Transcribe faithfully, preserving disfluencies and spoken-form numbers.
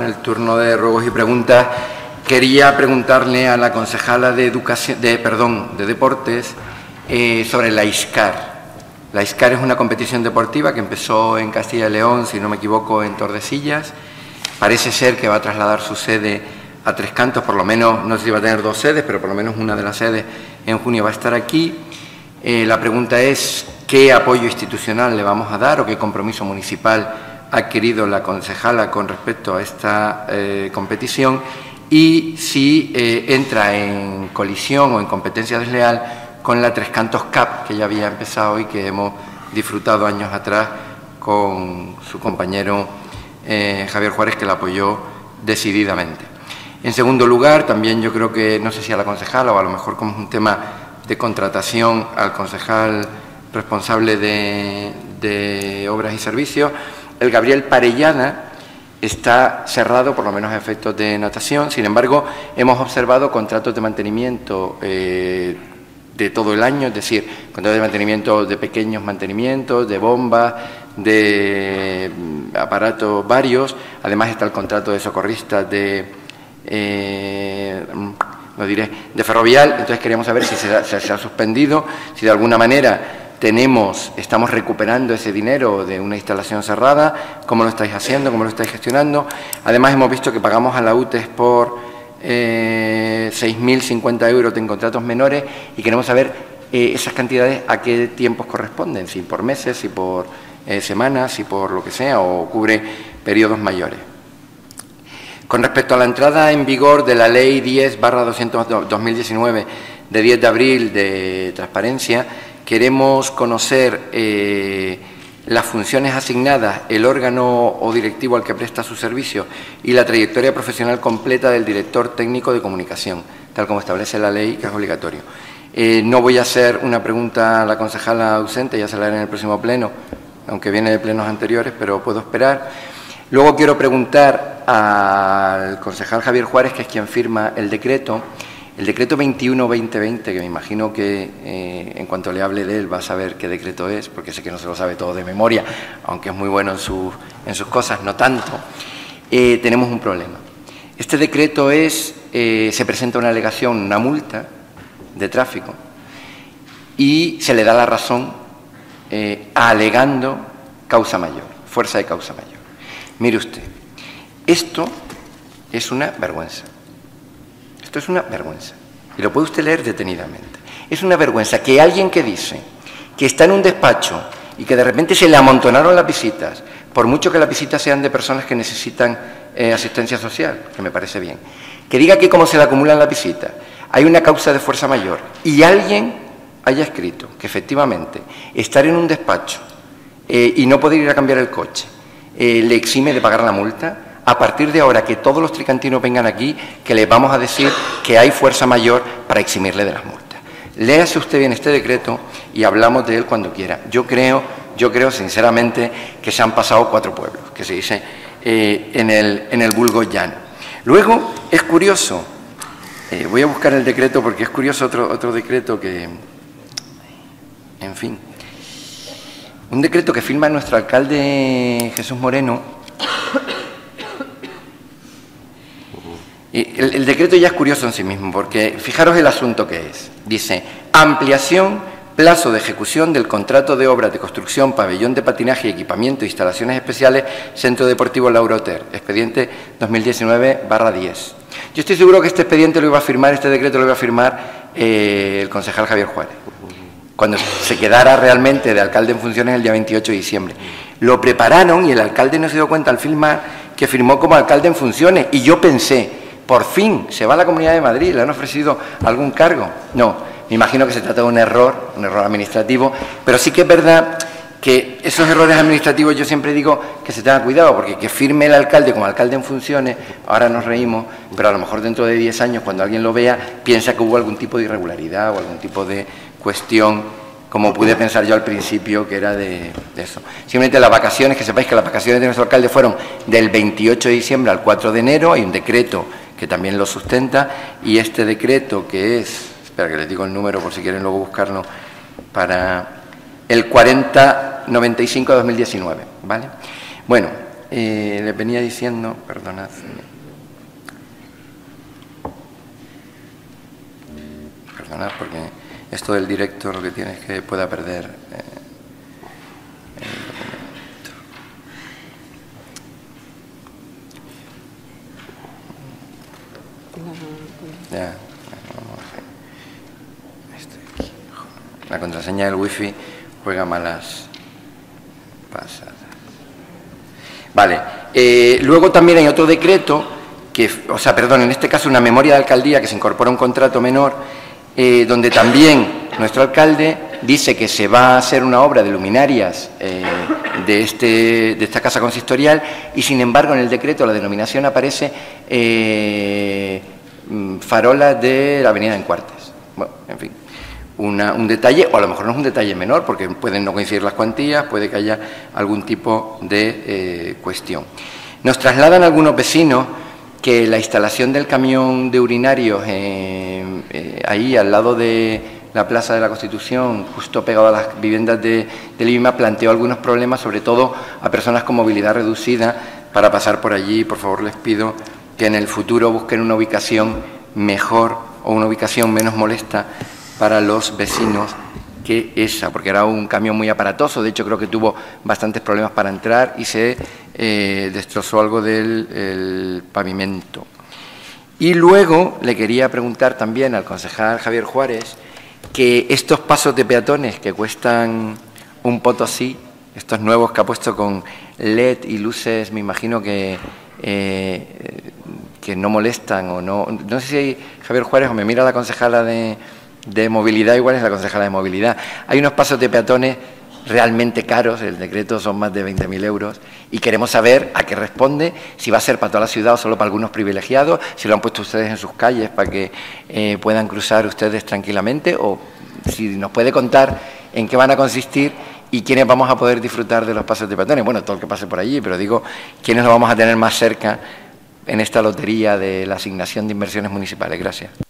el turno de ruegos y preguntas. Quería preguntarle a la concejala de educación, de, perdón, de deportes eh, sobre la ISCAR. La ISCAR es una competición deportiva que empezó en Castilla y León, si no me equivoco, en Tordesillas. Parece ser que va a trasladar su sede a Tres Cantos, por lo menos, no sé si va a tener dos sedes, pero por lo menos una de las sedes en junio va a estar aquí. Eh, la pregunta es qué apoyo institucional le vamos a dar o qué compromiso municipal ha adquirido la concejala con respecto a esta eh, competición y si eh, entra en colisión o en competencia desleal con la Tres Cantos Cup, que ya había empezado y que hemos disfrutado años atrás con su compañero eh, Javier Juárez, que la apoyó decididamente. En segundo lugar, también yo creo que, no sé si a la concejala o a lo mejor como es un tema de contratación, al concejal responsable de, de Obras y Servicios, el Gabriel Parellana está cerrado, por lo menos a efectos de natación. Sin embargo, hemos observado contratos de mantenimiento eh, de todo el año, es decir, contratos de mantenimiento de pequeños mantenimientos, de bombas, de aparatos varios. Además está el contrato de socorristas de, eh, lo diré, de Ferrovial. Entonces queríamos saber si se ha, se ha suspendido, si de alguna manera tenemos, estamos recuperando ese dinero de una instalación cerrada, cómo lo estáis haciendo, cómo lo estáis gestionando. Además hemos visto que pagamos a la U T E S por eh, seis mil cincuenta euros en contratos menores y queremos saber eh, esas cantidades a qué tiempos corresponden, si por meses, si por eh, semanas, si por lo que sea, o cubre periodos mayores. Con respecto a la entrada en vigor de la Ley diez barra doscientos dos mil diecinueve de diez de abril de transparencia, queremos conocer eh, las funciones asignadas, el órgano o directivo al que presta su servicio y la trayectoria profesional completa del director técnico de comunicación, tal como establece la ley, que es obligatorio. Eh, no voy a hacer una pregunta a la concejala ausente, ya se la haré en el próximo pleno, aunque viene de plenos anteriores, pero puedo esperar. Luego quiero preguntar al concejal Javier Juárez, que es quien firma el decreto, el decreto veintiuno barra veinte veinte, que me imagino que eh, en cuanto le hable de él va a saber qué decreto es, porque sé que no se lo sabe todo de memoria, aunque es muy bueno en, su, en sus cosas, no tanto. Eh, tenemos un problema. Este decreto es, eh, se presenta una alegación, una multa de tráfico, y se le da la razón eh, alegando causa mayor, fuerza de causa mayor. Mire usted, esto es una vergüenza. Esto es una vergüenza. Y lo puede usted leer detenidamente. Es una vergüenza que alguien que dice que está en un despacho y que de repente se le amontonaron las visitas, por mucho que las visitas sean de personas que necesitan eh, asistencia social, que me parece bien, que diga que como se le acumulan las visitas, hay una causa de fuerza mayor y alguien haya escrito que efectivamente estar en un despacho eh, y no poder ir a cambiar el coche eh, le exime de pagar la multa. A partir de ahora que todos los tricantinos vengan aquí, que les vamos a decir que hay fuerza mayor para eximirle de las multas. Léase usted bien este decreto y hablamos de él cuando quiera. Yo creo, yo creo sinceramente que se han pasado cuatro pueblos, que se dice eh, en, el, en el vulgo llano. Luego, es curioso, eh, voy a buscar el decreto porque es curioso otro, otro decreto que, en fin, un decreto que firma nuestro alcalde Jesús Moreno. El, el decreto ya es curioso en sí mismo, porque fijaros el asunto que es. Dice, ampliación, plazo de ejecución del contrato de obras de construcción, pabellón de patinaje y equipamiento e instalaciones especiales, Centro Deportivo Lauroter, expediente dos mil diecinueve barra diez. Yo estoy seguro que este expediente lo iba a firmar, este decreto lo iba a firmar eh, el concejal Javier Juárez, cuando se quedara realmente de alcalde en funciones el día veintiocho de diciembre. Lo prepararon y el alcalde no se dio cuenta al firmar que firmó como alcalde en funciones, y yo pensé, por fin, se va a la Comunidad de Madrid, le han ofrecido algún cargo. No, me imagino que se trata de un error, un error administrativo, pero sí que es verdad que esos errores administrativos yo siempre digo que se tenga cuidado, porque que firme el alcalde como alcalde en funciones, ahora nos reímos, pero a lo mejor dentro de diez años, cuando alguien lo vea, piensa que hubo algún tipo de irregularidad o algún tipo de cuestión, como pude pensar yo al principio, que era de, de eso. Simplemente las vacaciones, que sepáis que las vacaciones de nuestro alcalde fueron del veintiocho de diciembre al cuatro de enero, hay un decreto que también lo sustenta, y este decreto que es, espera que les digo el número por si quieren luego buscarlo, para el cuarenta noventa y cinco de dos mil diecinueve, ¿vale? Bueno, eh, les venía diciendo, perdonad, perdonad porque esto del directo lo que tiene es que pueda perder eh, el documento. Ya, vamos a ver. Esto aquí. La contraseña del wifi juega malas pasadas. Vale. Eh, luego también hay otro decreto, que, o sea, perdón, en este caso una memoria de alcaldía que se incorpora a un contrato menor, eh, donde también nuestro alcalde dice que se va a hacer una obra de luminarias eh, de, este, de esta casa consistorial y, sin embargo, en el decreto la denominación aparece eh, farolas de la avenida Encuartes. Bueno, en fin. Una, un detalle, o a lo mejor no es un detalle menor, porque pueden no coincidir las cuantías, puede que haya algún tipo de eh, cuestión. Nos trasladan algunos vecinos que la instalación del camión de urinarios eh, eh, ahí al lado de la Plaza de la Constitución, justo pegado a las viviendas de, de Lima, planteó algunos problemas, sobre todo a personas con movilidad reducida, para pasar por allí. Por favor, les pido que en el futuro busquen una ubicación mejor o una ubicación menos molesta para los vecinos que esa, porque era un camión muy aparatoso. De hecho, creo que tuvo bastantes problemas para entrar y se eh, destrozó algo del el pavimento. Y luego le quería preguntar también al concejal Javier Juárez que estos pasos de peatones que cuestan un potosí, estos nuevos que ha puesto con L E D y luces, me imagino que eh, que no molestan o no. No sé si Javier Juárez o me mira la concejala de de movilidad, igual es la concejala de movilidad. Hay unos pasos de peatones realmente caros, el decreto son más de veinte mil euros, y queremos saber a qué responde, si va a ser para toda la ciudad o solo para algunos privilegiados, si lo han puesto ustedes en sus calles para que eh, puedan cruzar ustedes tranquilamente, o si nos puede contar en qué van a consistir y quiénes vamos a poder disfrutar de los pasos de peatones. Bueno, todo el que pase por allí, pero digo, quiénes lo vamos a tener más cerca en esta lotería de la asignación de inversiones municipales. Gracias.